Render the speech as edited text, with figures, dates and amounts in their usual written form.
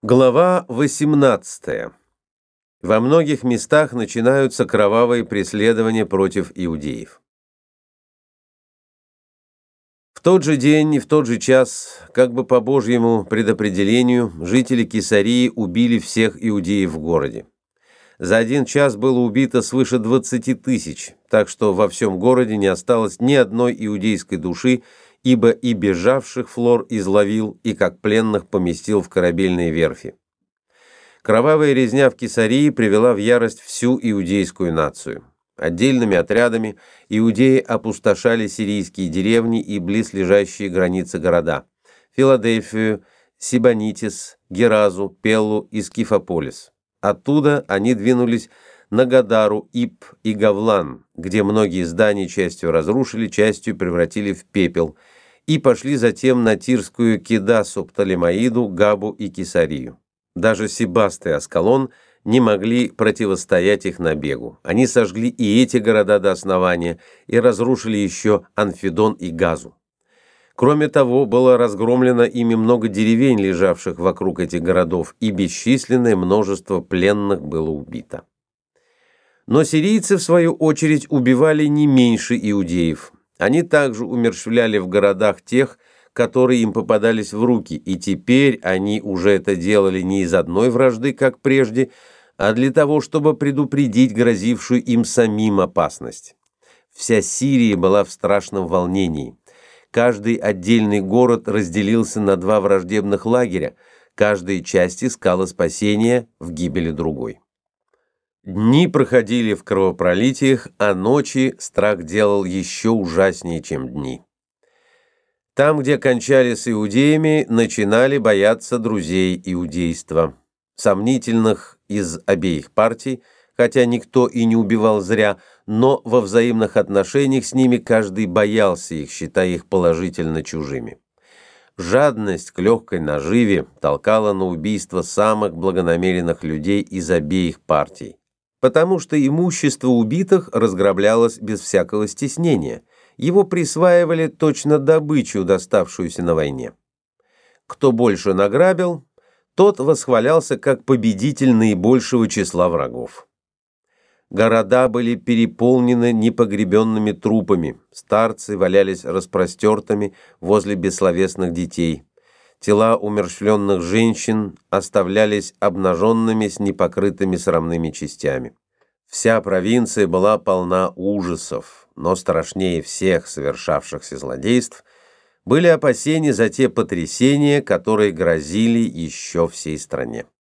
Глава 18. Во многих местах начинаются кровавые преследования против иудеев. В тот же день и в тот же час, как бы по Божьему предопределению, жители Кесарии убили всех иудеев в городе. За один час было убито свыше 20 тысяч, так что во всем городе не осталось ни одной иудейской души, ибо и бежавших Флор изловил, и как пленных поместил в корабельные верфи. Кровавая резня в Кесарии привела в ярость всю иудейскую нацию. Отдельными отрядами иудеи опустошали сирийские деревни и близлежащие границы города – Филадельфию, Сибонитис, Геразу, Пеллу и Скифополис. Оттуда они двинулись на Гадару, Ип и Гавлан, где многие здания частью разрушили, частью превратили в пепел, и пошли затем на Тирскую Кедасу, Птолемаиду, Габу и Кесарию. Даже Себаст и Аскалон не могли противостоять их набегу. Они сожгли и эти города до основания и разрушили еще Анфидон и Газу. Кроме того, было разгромлено ими много деревень, лежавших вокруг этих городов, и бесчисленное множество пленных было убито. Но сирийцы, в свою очередь, убивали не меньше иудеев. Они также умерщвляли в городах тех, которые им попадались в руки, и теперь они уже это делали не из одной вражды, как прежде, а для того, чтобы предупредить грозившую им самим опасность. Вся Сирия была в страшном волнении. Каждый отдельный город разделился на два враждебных лагеря, каждая часть искала спасения в гибели другой. Дни проходили в кровопролитиях, а ночи страх делал еще ужаснее, чем дни. Там, где кончали с иудеями, начинали бояться друзей иудейства, сомнительных из обеих партий, хотя никто и не убивал зря, но во взаимных отношениях с ними каждый боялся их, считая их положительно чужими. Жадность к легкой наживе толкала на убийство самых благонамеренных людей из обеих партий, потому что имущество убитых разграблялось без всякого стеснения. Его присваивали точно добычу, доставшуюся на войне. Кто больше награбил, тот восхвалялся как победитель наибольшего числа врагов. Города были переполнены непогребенными трупами, старцы валялись распростертыми возле бессловесных детей. Тела умерщвленных женщин оставлялись обнаженными с непокрытыми срамными частями. Вся провинция была полна ужасов, но страшнее всех совершавшихся злодейств были опасения за те потрясения, которые грозили еще всей стране.